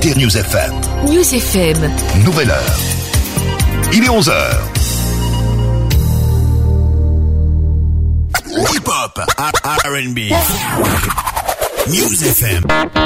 écoutez News FM. News FM. Nouvelle heure. Il est 11h. Hip-hop, R&B. News FM.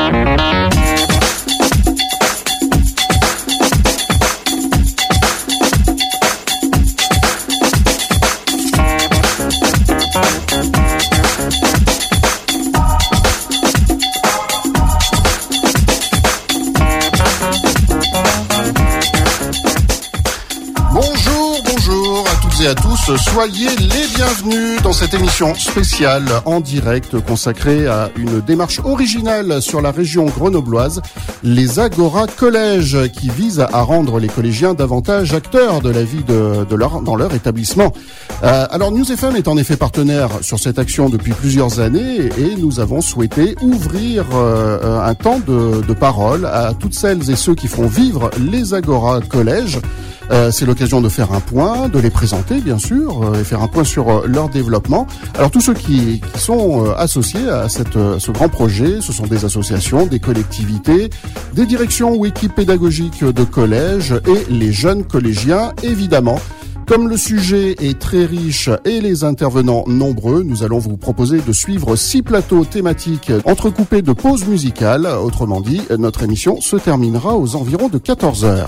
À tous, soyez les bienvenus dans cette émission spéciale en direct consacrée à une démarche originale sur la région grenobloise, les Agora Collèges, qui vise à rendre les collégiens davantage acteurs de la vie dans leur établissement. Alors News FM est en effet partenaire sur cette action depuis plusieurs années et nous avons souhaité ouvrir un temps de parole à toutes celles et ceux qui font vivre les Agora Collèges. C'est l'occasion de faire un point, de les présenter bien sûr, et faire un point sur leur développement. Alors tous ceux qui sont associés à ce grand projet, ce sont des associations, des collectivités, des directions ou équipes pédagogiques de collèges et les jeunes collégiens évidemment. Comme le sujet est très riche et les intervenants nombreux, nous allons vous proposer de suivre 6 plateaux thématiques entrecoupés de pauses musicales. Autrement dit, notre émission se terminera aux environs de 14h.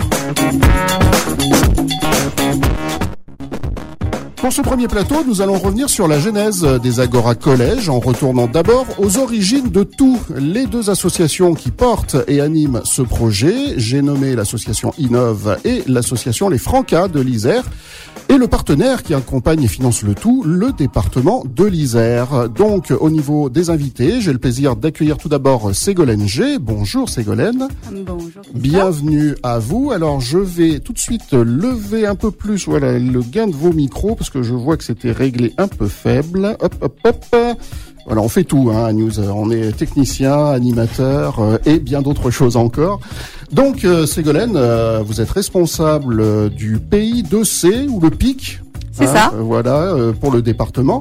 Pour ce premier plateau, nous allons revenir sur la genèse des Agora Collèges en retournant d'abord aux origines de tous les 2 associations qui portent et animent ce projet. J'ai nommé l'association Innov et l'association Les Francas de l'Isère. Et le partenaire qui accompagne et finance le tout, le département de l'Isère. Donc, au niveau des invités, j'ai le plaisir d'accueillir tout d'abord Ségolène G. Bonjour Ségolène. Bonjour. Bienvenue à vous. Alors, je vais tout de suite lever un peu plus, voilà, le gain de vos micros, parce que je vois que c'était réglé un peu faible. Hop, hop, hop. Voilà, on fait tout, à News. On est technicien, animateur et bien d'autres choses encore. Donc, Ségolène, vous êtes responsable du PI2C ou le PIC. C'est ça. Voilà, pour le département.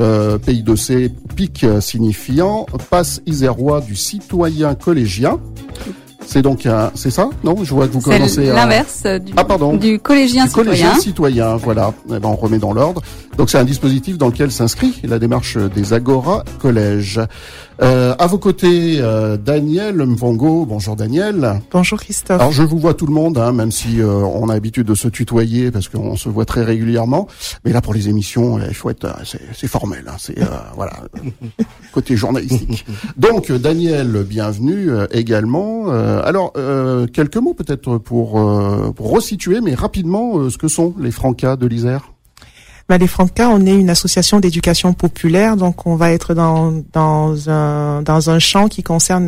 PI2C, PIC signifiant Passe isérois du citoyen collégien. C'est donc c'est ça? Non, je vois que vous commencez à... l'inverse du collégien citoyen. Collégien citoyen, voilà. Eh ben, on remet dans l'ordre. Donc c'est un dispositif dans lequel s'inscrit la démarche des Agora Collèges. À vos côtés, Daniel Mvongo. Bonjour Daniel. Bonjour Christophe. Alors je vous vois tout le monde, même si on a l'habitude de se tutoyer parce qu'on se voit très régulièrement. Mais là pour les émissions, il faut être, c'est formel. C'est voilà, côté journalistique. Donc Daniel, bienvenue également. Alors quelques mots peut-être pour resituer, mais rapidement, ce que sont les Francas de l'Isère. Les Francas, on est une association d'éducation populaire, donc on va être dans un champ qui concerne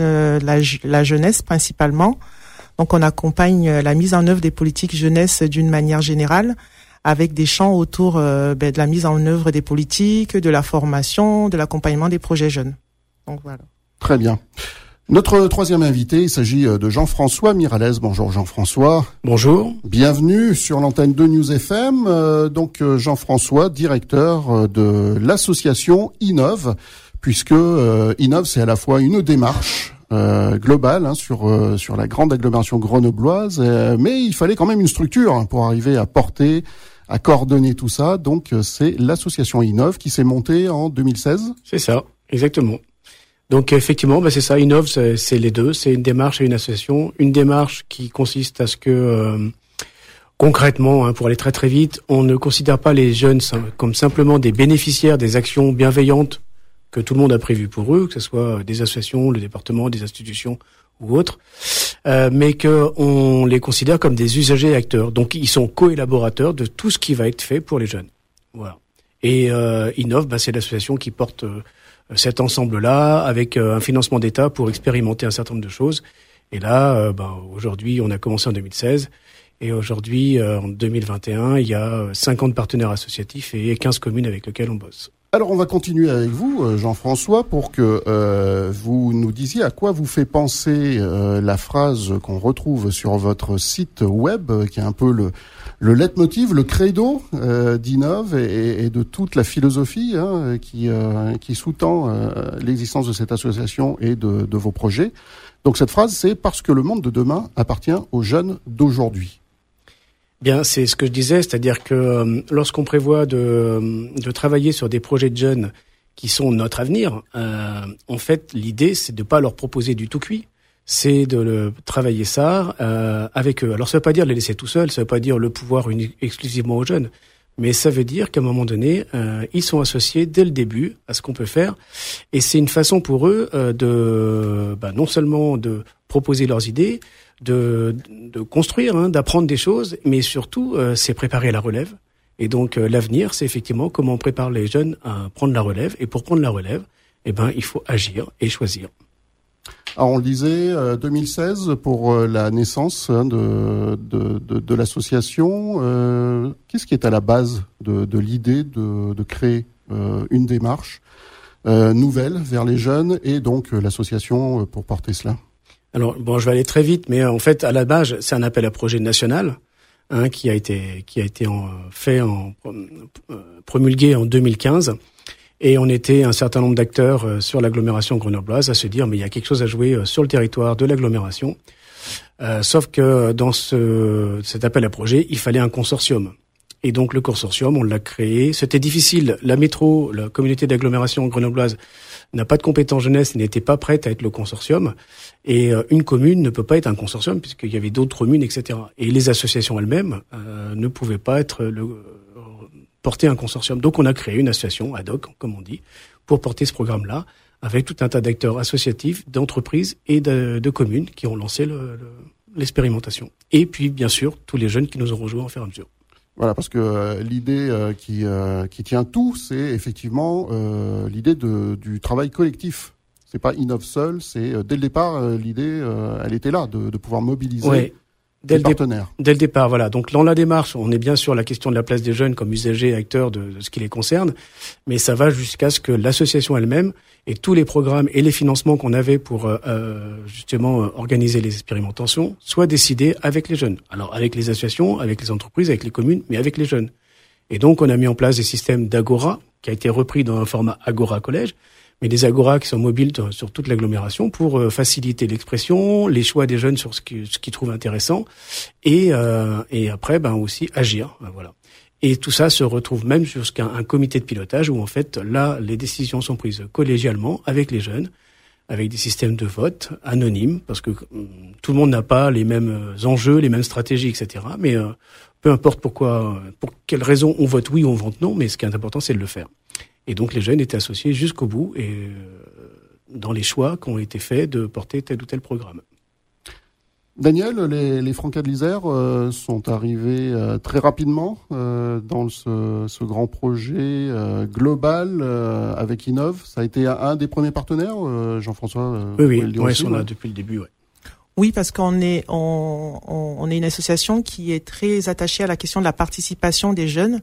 la jeunesse principalement. Donc on accompagne la mise en œuvre des politiques jeunesse d'une manière générale, avec des champs autour de la mise en œuvre des politiques, de la formation, de l'accompagnement des projets jeunes. Donc voilà. Très bien. Notre troisième invité, il s'agit de Jean-François Miralles. Bonjour Jean-François. Bonjour. Bienvenue sur l'antenne de News FM. Donc Jean-François, directeur de l'association Innov, puisque Innov c'est à la fois une démarche globale sur la grande agglomération grenobloise, mais il fallait quand même une structure pour arriver à porter, à coordonner tout ça. Donc c'est l'association Innov qui s'est montée en 2016. C'est ça, exactement. Donc effectivement, c'est ça. Innov, c'est les deux. C'est une démarche et une association. Une démarche qui consiste à ce que concrètement, pour aller très très vite, on ne considère pas les jeunes comme simplement des bénéficiaires des actions bienveillantes que tout le monde a prévues pour eux, que ce soit des associations, le département, des institutions ou autres, mais qu'on les considère comme des usagers et acteurs. Donc ils sont co-élaborateurs de tout ce qui va être fait pour les jeunes. Voilà. Et Innov, c'est l'association qui porte cet ensemble-là, avec un financement d'État pour expérimenter un certain nombre de choses. Et là, aujourd'hui, on a commencé en 2016, et aujourd'hui, en 2021, il y a 50 partenaires associatifs et 15 communes avec lesquelles on bosse. Alors on va continuer avec vous, Jean-François, pour que vous nous disiez à quoi vous fait penser la phrase qu'on retrouve sur votre site web, qui est un peu le leitmotiv, le credo d'Innov et de toute la philosophie qui sous-tend l'existence de cette association et de vos projets. Donc cette phrase, c'est « Parce que le monde de demain appartient aux jeunes d'aujourd'hui ». Bien, c'est ce que je disais, c'est-à-dire que lorsqu'on prévoit de travailler sur des projets de jeunes qui sont notre avenir, en fait, l'idée, c'est de pas leur proposer du tout cuit, c'est de travailler ça avec eux. Alors, ça veut pas dire les laisser tout seuls, ça veut pas dire le pouvoir exclusivement aux jeunes, mais ça veut dire qu'à un moment donné, ils sont associés dès le début à ce qu'on peut faire, et c'est une façon pour eux non seulement de proposer leurs idées, de construire, d'apprendre des choses, mais surtout, c'est préparer la relève. Et donc, l'avenir, c'est effectivement comment on prépare les jeunes à prendre la relève. Et pour prendre la relève, il faut agir et choisir. Alors, on le disait, 2016 pour la naissance de l'association. Qu'est-ce qui est à la base de l'idée de créer une démarche nouvelle vers les jeunes et donc l'association pour porter cela? Alors, je vais aller très vite, mais en fait, à la base, c'est un appel à projet national qui a été promulgué en 2015. Et on était un certain nombre d'acteurs sur l'agglomération grenobloise à se dire, mais il y a quelque chose à jouer sur le territoire de l'agglomération. Sauf que dans cet appel à projet, il fallait un consortium. Et donc le consortium, on l'a créé. C'était difficile. La métro, la communauté d'agglomération grenobloise, n'a pas de compétence jeunesse et n'était pas prête à être le consortium. Et une commune ne peut pas être un consortium puisqu'il y avait d'autres communes, etc. Et les associations elles-mêmes ne pouvaient pas porter un consortium. Donc on a créé une association ad hoc, comme on dit, pour porter ce programme-là, avec tout un tas d'acteurs associatifs, d'entreprises et de communes qui ont lancé l'expérimentation. Et puis, bien sûr, tous les jeunes qui nous ont rejoints au fur et à mesure. Voilà, parce que l'idée qui tient tout, c'est effectivement l'idée du travail collectif. C'est pas Innov seul, c'est dès le départ l'idée, elle était là, de pouvoir mobiliser les partenaires. Dès le départ, voilà. Donc dans la démarche, on est bien sur la question de la place des jeunes comme usagers et acteurs de ce qui les concerne, mais ça va jusqu'à ce que l'association elle-même et tous les programmes et les financements qu'on avait pour justement organiser les expérimentations soient décidés avec les jeunes. Alors avec les associations, avec les entreprises, avec les communes, mais avec les jeunes. Et donc on a mis en place des systèmes d'agora qui a été repris dans un format Agora Collège, mais des agoras qui sont mobiles sur toute l'agglomération pour faciliter l'expression, les choix des jeunes sur ce qu'ils trouvent intéressant et après aussi agir, voilà. Et tout ça se retrouve même jusqu'à un comité de pilotage où en fait là les décisions sont prises collégialement avec les jeunes, avec des systèmes de vote anonymes parce que tout le monde n'a pas les mêmes enjeux, les mêmes stratégies, etc. Mais peu importe pour quelle raison on vote oui ou on vote non, mais ce qui est important c'est de le faire. Et donc les jeunes étaient associés jusqu'au bout et dans les choix qui ont été faits de porter tel ou tel programme. Daniel, les Francas de l'Isère sont arrivés très rapidement dans ce grand projet global avec Innov. Ça a été un des premiers partenaires, Jean-François. Oui, ils sont là depuis le début. Ouais. Oui, parce qu'on est une association qui est très attachée à la question de la participation des jeunes.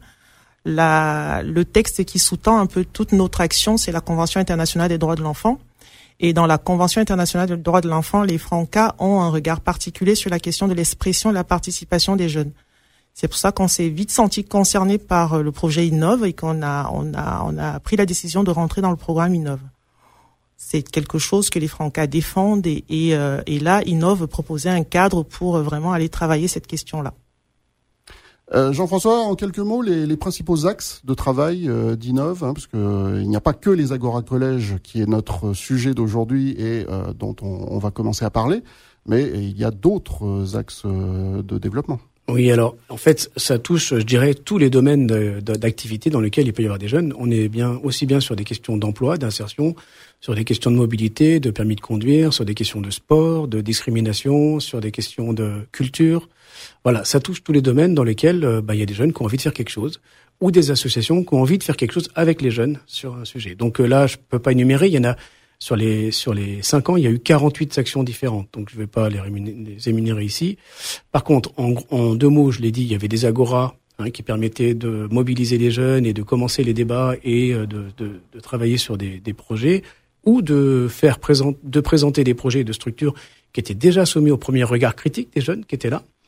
Le texte qui sous-tend un peu toute notre action, c'est la Convention internationale des droits de l'enfant. Et dans la Convention internationale des droits de l'enfant, les Francas ont un regard particulier sur la question de l'expression et de la participation des jeunes. C'est pour ça qu'on s'est vite senti concerné par le projet Innov et qu'on a pris la décision de rentrer dans le programme Innov. C'est quelque chose que les Francas défendent et là, Innov proposait un cadre pour vraiment aller travailler cette question-là. Jean-François, en quelques mots, les principaux axes de travail d'Innov, parce que il n'y a pas que les Agora Collège qui est notre sujet d'aujourd'hui et dont on va commencer à parler, mais il y a d'autres axes de développement. Oui, alors en fait, ça touche, je dirais, tous les domaines d'activité dans lesquels il peut y avoir des jeunes. On est aussi bien sur des questions d'emploi, d'insertion, sur des questions de mobilité, de permis de conduire, sur des questions de sport, de discrimination, sur des questions de culture. Voilà, ça touche tous les domaines dans lesquels il y a des jeunes qui ont envie de faire quelque chose ou des associations qui ont envie de faire quelque chose avec les jeunes sur un sujet. Donc là, je peux pas énumérer, il y en a sur les 5 ans, il y a eu 48 actions différentes. Donc je vais pas les énumérer ici. Par contre, en 2 mots, je l'ai dit, il y avait des agoras qui permettaient de mobiliser les jeunes et de commencer les débats et de travailler sur des projets ou de présenter des projets de structures qui étaient déjà soumis au premier regard critique des jeunes qui étaient là.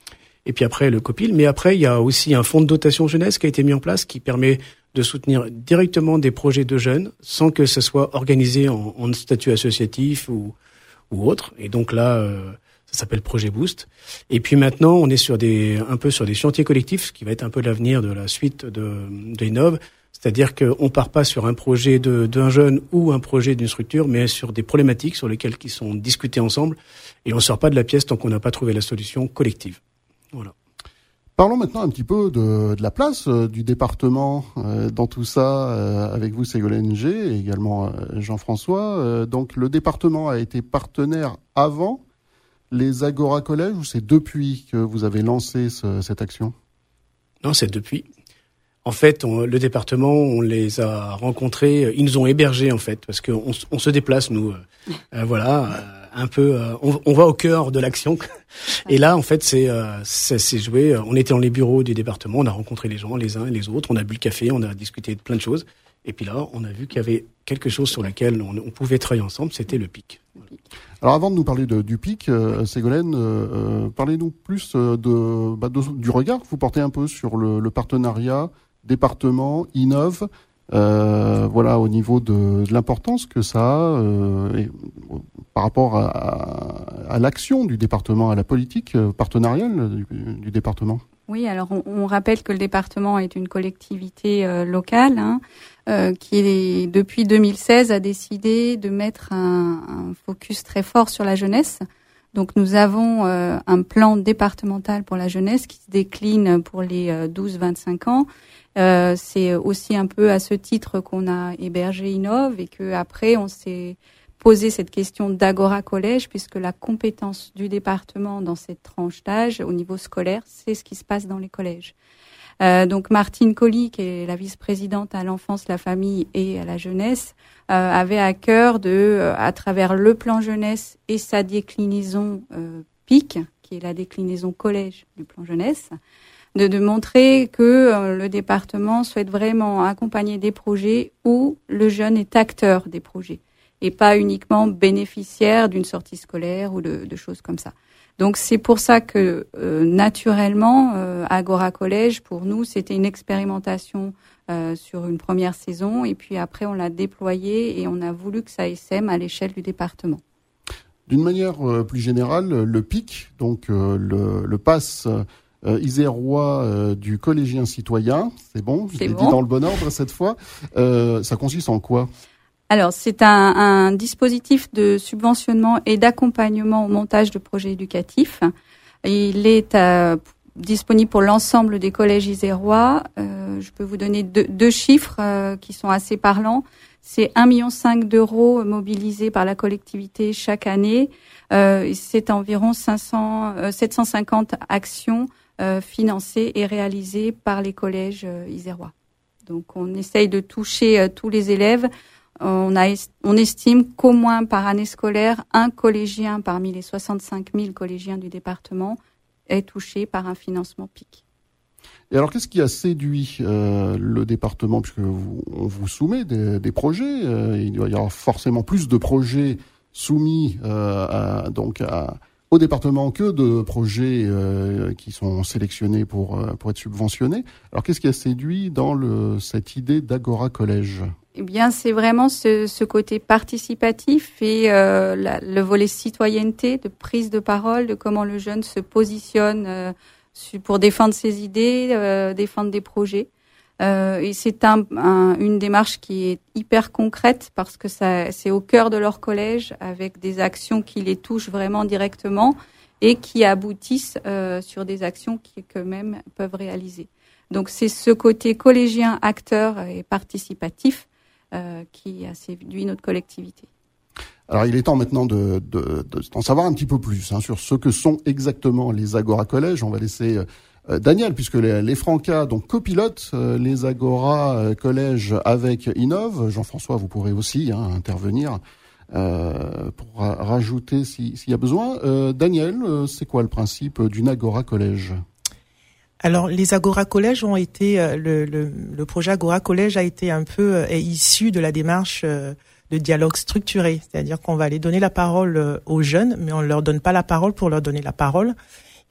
Et puis après, le COPIL. Mais après, il y a aussi un fonds de dotation jeunesse qui a été mis en place qui permet de soutenir directement des projets de jeunes sans que ce soit organisé en statut associatif ou autre. Et donc là, ça s'appelle Projet Boost. Et puis maintenant, on est un peu sur des chantiers collectifs, ce qui va être un peu l'avenir de la suite de Innov. C'est-à-dire qu'on part pas sur un projet d'un jeune ou un projet d'une structure, mais sur des problématiques sur lesquelles qui sont discutées ensemble. Et on sort pas de la pièce tant qu'on n'a pas trouvé la solution collective. Voilà. Parlons maintenant un petit peu de la place du département dans tout ça, avec vous Ségolène G et également Jean-François. Donc le département a été partenaire avant les Agora Collèges ou c'est depuis que vous avez lancé cette action ? Non, c'est depuis. En fait, le département, on les a rencontrés, ils nous ont hébergés en fait, parce qu'on se déplace nous, un peu, on va au cœur de l'action. Et là, en fait, ça s'est joué. On était dans les bureaux du département, on a rencontré les gens, les uns et les autres, on a bu le café, on a discuté de plein de choses. Et puis là, on a vu qu'il y avait quelque chose sur lequel on pouvait travailler ensemble, c'était le PIC. Alors avant de nous parler du PIC, Ségolène, parlez-nous plus du regard que vous portez un peu sur le partenariat département, Innov, au niveau de l'importance que ça a par rapport à l'action du département, à la politique partenariale du département. Oui, alors on rappelle que le département est une collectivité locale qui, depuis 2016, a décidé de mettre un focus très fort sur la jeunesse. Donc nous avons un plan départemental pour la jeunesse qui se décline pour les 12-25 ans. C'est aussi un peu à ce titre qu'on a hébergé Innov et que après on s'est posé cette question d'Agora Collège puisque la compétence du département dans cette tranche d'âge au niveau scolaire, c'est ce qui se passe dans les collèges. Donc Martine Colli, qui est la vice-présidente à l'enfance, la famille et à la jeunesse, avait à cœur à travers le plan jeunesse et sa déclinaison PIC, qui est la déclinaison collège du plan jeunesse, de montrer que le département souhaite vraiment accompagner des projets où le jeune est acteur des projets et pas uniquement bénéficiaire d'une sortie scolaire ou de choses comme ça. Donc c'est pour ça que naturellement, Agora Collège, pour nous, c'était une expérimentation sur une première saison et puis après on l'a déployé et on a voulu que ça essaime à l'échelle du département. D'une manière plus générale, le PIC, donc le pass isérois du collégien citoyen, c'est bon, je l'ai dit dans le bon ordre cette fois, ça consiste en quoi ? Alors, c'est un dispositif de subventionnement et d'accompagnement au montage de projets éducatifs. Il est disponible pour l'ensemble des collèges isérois. Je peux vous donner deux chiffres qui sont assez parlants. C'est 1,5 million d'euros mobilisés par la collectivité chaque année. C'est environ 750 actions financées et réalisées par les collèges isérois. Donc, on essaye de toucher tous les élèves. On estime qu'au moins par année scolaire, un collégien parmi les 65 000 collégiens du département est touché par un financement PIC. Et alors, qu'est-ce qui a séduit le département, puisque on vous soumet des projets, il doit y avoir forcément plus de projets soumis au département que de projets qui sont sélectionnés pour être subventionnés. Alors, qu'est-ce qui a séduit dans cette idée d'Agora Collège ? Eh bien, c'est vraiment ce côté participatif et le volet citoyenneté, de prise de parole, de comment le jeune se positionne pour défendre ses idées, défendre des projets. Et c'est une démarche qui est hyper concrète parce que c'est au cœur de leur collège avec des actions qui les touchent vraiment directement et qui aboutissent sur des actions qu'eux-mêmes peuvent réaliser. Donc, c'est ce côté collégien, acteur et participatif qui a séduit notre collectivité. Alors, il est temps maintenant d'en savoir un petit peu plus sur ce que sont exactement les Agora Collèges. On va laisser Daniel, puisque les Francas donc copilotent les Agora Collèges avec Innov. Jean-François, vous pourrez aussi intervenir pour rajouter s'il y a besoin. Daniel, c'est quoi le principe d'une Agora Collège ? Alors, les Agora Collèges ont été, le projet Agora Collège a été un peu issu de la démarche de dialogue structuré. C'est-à-dire qu'on va aller donner la parole aux jeunes, mais on ne leur donne pas la parole pour leur donner la parole. Il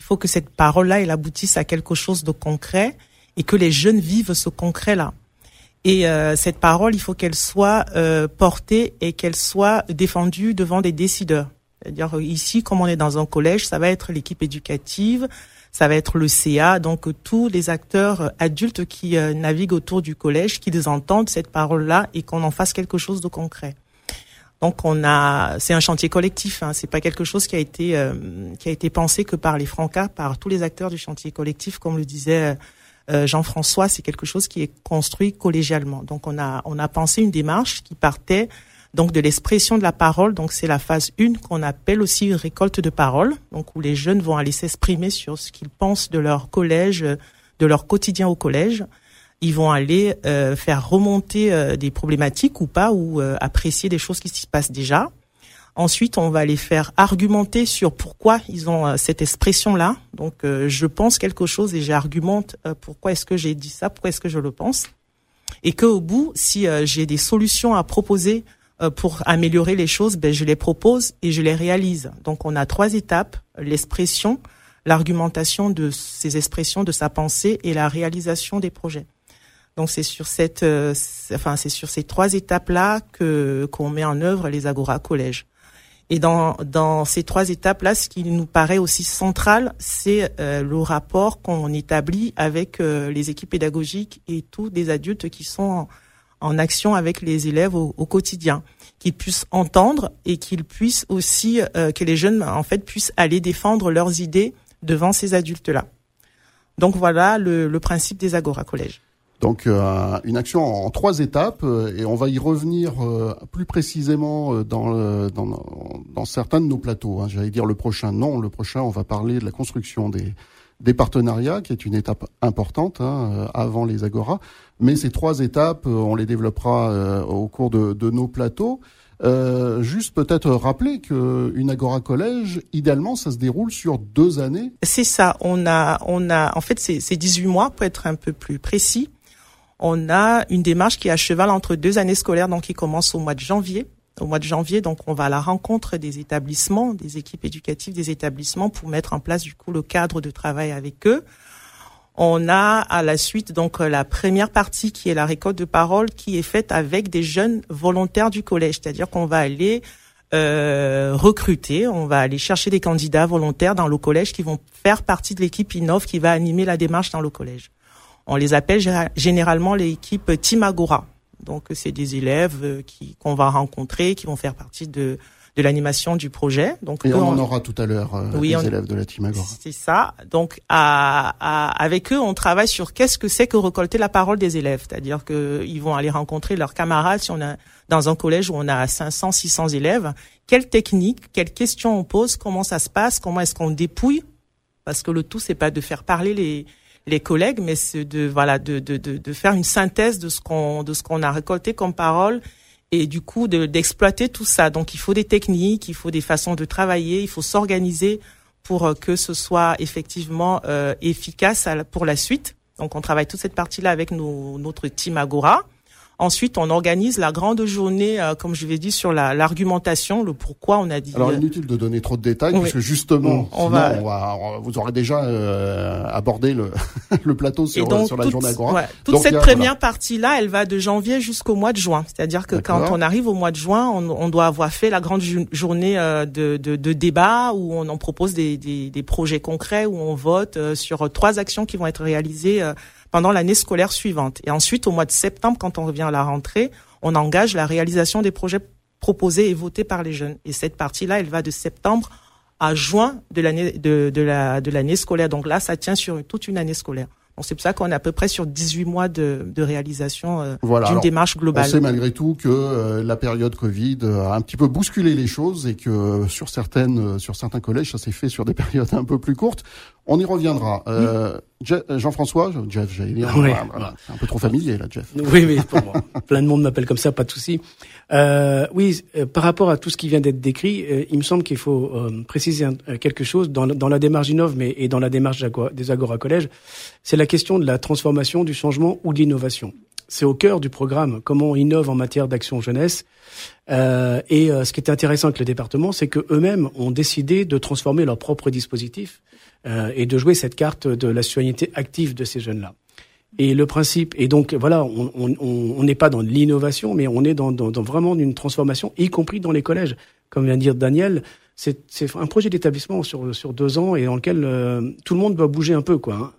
Il faut que cette parole-là, elle aboutisse à quelque chose de concret et que les jeunes vivent ce concret-là. Et cette parole, il faut qu'elle soit portée et qu'elle soit défendue devant des décideurs. C'est-à-dire ici, comme on est dans un collège, ça va être l'équipe éducative, ça va être le CA, donc tous les acteurs adultes qui naviguent autour du collège, qui entendent cette parole-là et qu'on en fasse quelque chose de concret. Donc c'est un chantier collectif, hein, c'est pas quelque chose qui a été pensé que par les Francas, par tous les acteurs du chantier collectif, comme le disait Jean-François, c'est quelque chose qui est construit collégialement. Donc on a pensé une démarche qui partait donc de l'expression de la parole. Donc c'est la phase 1 qu'on appelle aussi une récolte de parole, donc où les jeunes vont aller s'exprimer sur ce qu'ils pensent de leur collège, de leur quotidien au collège. Ils vont aller faire remonter des problématiques ou pas, ou apprécier des choses qui s'y passent déjà. Ensuite, on va les faire argumenter sur pourquoi ils ont cette expression-là. Donc, je pense quelque chose et j'argumente pourquoi est-ce que j'ai dit ça, pourquoi est-ce que je le pense. Et qu'au bout, si j'ai des solutions à proposer pour améliorer les choses, je les propose et je les réalise. Donc, on a 3 étapes, l'expression, l'argumentation de ces expressions, de sa pensée et la réalisation des projets. Donc c'est sur ces 3 étapes-là qu'on met en œuvre les Agora Collèges. Et dans ces 3 étapes-là, ce qui nous paraît aussi central, c'est le rapport qu'on établit avec les équipes pédagogiques et tous les adultes qui sont en action avec les élèves au quotidien, qu'ils puissent entendre et qu'ils puissent aussi que les jeunes en fait puissent aller défendre leurs idées devant ces adultes-là. Donc voilà le principe des Agora Collèges. Donc une action en 3 étapes et on va y revenir plus précisément dans certains de nos plateaux. Hein. J'allais dire le prochain, on va parler de la construction des partenariats, qui est une étape importante avant les Agora. Mais ces 3 étapes, on les développera au cours de nos plateaux. Juste peut-être rappeler qu'une Agora Collège, idéalement, ça se déroule sur 2 années. C'est ça. On a, en fait, c'est 18 mois pour être un peu plus précis. On a une démarche qui est à cheval entre 2 années scolaires, donc qui commence au mois de janvier. Au mois de janvier, donc, on va à la rencontre des établissements, des équipes éducatives des établissements pour mettre en place, du coup, le cadre de travail avec eux. On a à la suite, donc, la première partie qui est la récolte de parole qui est faite avec des jeunes volontaires du collège. C'est-à-dire qu'on va aller recruter, on va aller chercher des candidats volontaires dans le collège qui vont faire partie de l'équipe Innov qui va animer la démarche dans le collège. On les appelle généralement l'équipe Team Agora. Donc, c'est des élèves qu'on va rencontrer, qui vont faire partie de l'animation du projet. Donc, et on en aura tout à l'heure les élèves de la Team Agora. C'est ça. Donc, avec eux, on travaille sur qu'est-ce que c'est que récolter la parole des élèves. C'est-à-dire qu'ils vont aller rencontrer leurs camarades. Si on a dans un collège où on a 500, 600 élèves, quelle technique, quelles questions on pose, comment ça se passe, comment est-ce qu'on dépouille. Parce que le tout, c'est pas de faire parler les collègues, mais c'est de faire une synthèse de ce qu'on a récolté comme parole et du coup d'exploiter tout ça. Donc il faut des techniques, il faut des façons de travailler, il faut s'organiser pour que ce soit effectivement efficace pour la suite. Donc on travaille toute cette partie-là avec notre team Agora. Ensuite, on organise la grande journée, comme je l'ai dit, sur l'argumentation, le pourquoi on a dit. Alors, inutile de donner trop de détails, parce que justement, vous aurez déjà abordé le plateau sur la journée Agora. Ouais, toute cette première partie-là, elle va de janvier jusqu'au mois de juin. C'est-à-dire que quand on arrive au mois de juin, on doit avoir fait la grande journée de débat où on en propose des projets concrets, où on vote sur 3 actions qui vont être réalisées pendant l'année scolaire suivante. Et ensuite, au mois de septembre, quand on revient à la rentrée, on engage la réalisation des projets proposés et votés par les jeunes. Et cette partie-là, elle va de septembre à juin de l'année scolaire. Donc là, ça tient sur toute une année scolaire. Donc c'est pour ça qu'on est à peu près sur 18 mois de réalisation d'une démarche globale. On sait malgré tout que la période Covid a un petit peu bousculé les choses et que sur certains collèges, ça s'est fait sur des périodes un peu plus courtes. On y reviendra. Jean-François, Jeff, j'allais dire, oui. Voilà, c'est un peu trop familier là, Jeff. Oui, mais pour moi, plein de monde m'appelle comme ça, pas de souci. Par rapport à tout ce qui vient d'être décrit, il me semble qu'il faut préciser quelque chose dans la démarche Innov, et dans la démarche des Agora Collèges, c'est la question de la transformation, du changement ou de l'innovation. c'est au cœur du programme. Comment on innove en matière d'action jeunesse. Ce qui était intéressant avec le département, c'est que eux-mêmes ont décidé de transformer leur propre dispositif et de jouer cette carte de la citoyenneté active de ces jeunes-là. Et le principe, et donc voilà, on n'est pas dans l'innovation, mais on est dans vraiment une transformation, y compris dans les collèges. Comme vient de dire Daniel, c'est un projet d'établissement sur 2 ans et dans lequel tout le monde doit bouger un peu, quoi.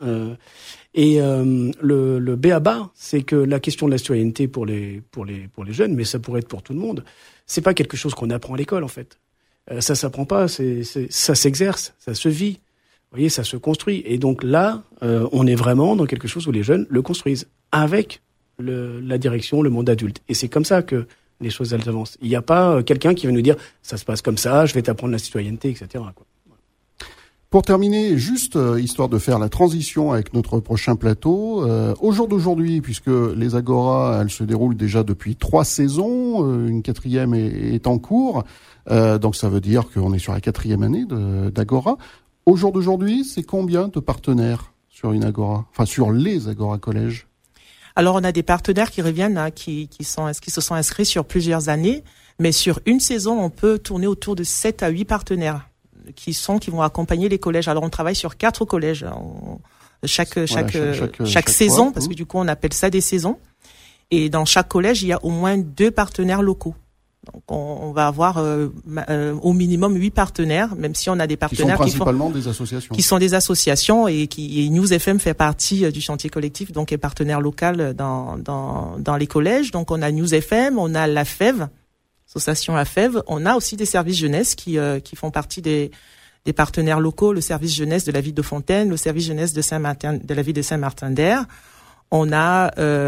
Le b.a.-ba, c'est que la question de la citoyenneté pour les jeunes, mais ça pourrait être pour tout le monde, c'est pas quelque chose qu'on apprend à l'école en fait. Ça s'apprend pas, ça s'exerce, ça se vit. Vous voyez, ça se construit. Et donc là, on est vraiment dans quelque chose où les jeunes le construisent avec la direction, le monde adulte. Et c'est comme ça que les choses elles avancent. Il n'y a pas quelqu'un qui va nous dire ça se passe comme ça, je vais t'apprendre la citoyenneté, etc., quoi. Pour terminer, juste histoire de faire la transition avec notre prochain plateau, au jour d'aujourd'hui, puisque les Agora, elles se déroulent déjà depuis 3 saisons, une 4e est en cours, donc ça veut dire qu'on est sur la 4e année d'Agora. Au jour d'aujourd'hui, c'est combien de partenaires sur une Agora, enfin sur les Agora collèges? Alors on a des partenaires qui reviennent, qui se sont inscrits sur plusieurs années, mais sur une saison, on peut tourner autour de 7 à 8 partenaires qui vont accompagner les collèges. Alors on travaille sur 4 collèges chaque saison, parce que du coup on appelle ça des saisons. Et dans chaque collège, il y a au moins 2 partenaires locaux. Donc on va avoir au minimum 8 partenaires, même si on a des partenaires qui sont principalement des associations. Qui sont des associations et News FM fait partie du chantier collectif, donc est partenaire local dans les collèges. Donc on a News FM, on a la FEV, association la FEV, on a aussi des services jeunesse qui font partie des partenaires locaux, le service jeunesse de la ville de Fontaine, le service jeunesse de la ville de Saint-Martin-d'Air. On a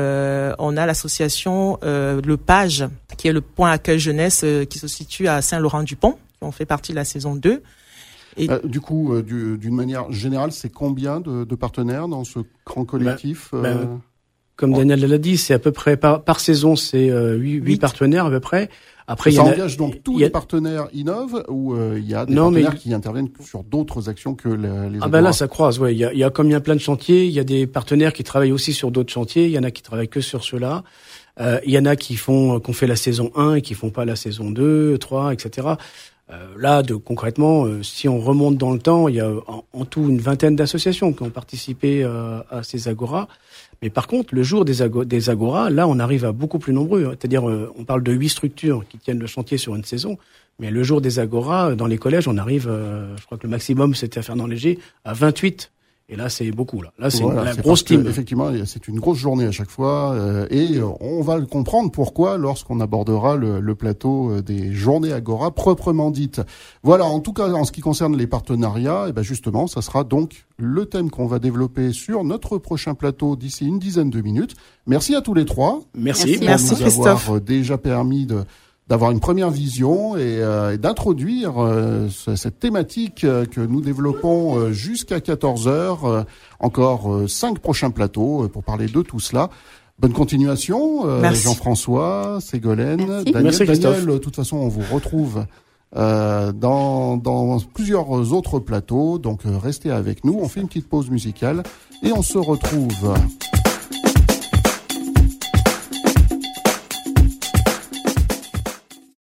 l'association le Page, qui est le point accueil jeunesse qui se situe à Saint-Laurent-du-Pont, qui ont fait partie de la saison 2. Et du coup, d'une manière générale, c'est combien de partenaires dans ce grand collectif Comme Daniel l'a dit, c'est à peu près par saison, c'est 8 partenaires à peu près. Après, ça engage donc tous les partenaires innovent ou il y a des partenaires qui interviennent sur d'autres actions que les Ah ben là, ça croise, ouais. Il y a comme il y a plein de chantiers, il y a des partenaires qui travaillent aussi sur d'autres chantiers, il y en a qui travaillent que sur ceux-là. Il y en a qui qu'on fait la saison 1 et qui font pas la saison 2, 3, etc. Là, concrètement, si on remonte dans le temps, il y a en tout une vingtaine d'associations qui ont participé à ces Agora. Mais par contre, le jour des Agora, là, on arrive à beaucoup plus nombreux. C'est-à-dire, on parle de 8 structures qui tiennent le chantier sur une saison. Mais le jour des Agora, dans les collèges, on arrive, je crois que le maximum, c'était à Fernand-Léger, à 28. Et là, c'est beaucoup. Là, c'est une grosse team. Effectivement, c'est une grosse journée à chaque fois. Et on va le comprendre pourquoi lorsqu'on abordera le plateau des journées Agora proprement dites. Voilà, en tout cas, en ce qui concerne les partenariats, et ben justement, ça sera donc le thème qu'on va développer sur notre prochain plateau d'ici une dizaine de minutes. Merci à tous les 3. Merci pour nous Christophe. avoir déjà permis d'avoir une première vision et d'introduire cette thématique que nous développons jusqu'à 14h. Encore 5 prochains plateaux pour parler de tout cela. Bonne continuation, Jean-François, Ségolène, Daniel. De toute façon, on vous retrouve dans plusieurs autres plateaux. Donc restez avec nous, on fait une petite pause musicale et on se retrouve.